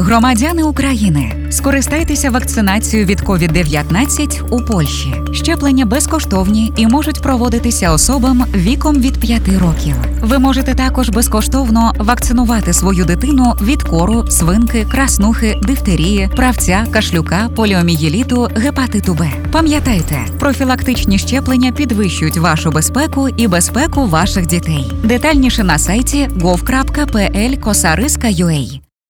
Громадяни України, скористайтеся вакцинацією від COVID-19 у Польщі. Щеплення безкоштовні і можуть проводитися особам віком від 5 років. Ви можете також безкоштовно вакцинувати свою дитину від кору, свинки, краснухи, дифтерії, правця, кашлюка, поліомієліту, гепатиту Б. Пам'ятайте, профілактичні щеплення підвищують вашу безпеку і безпеку ваших дітей. Детальніше на сайті gov.pl/kosariska.ua.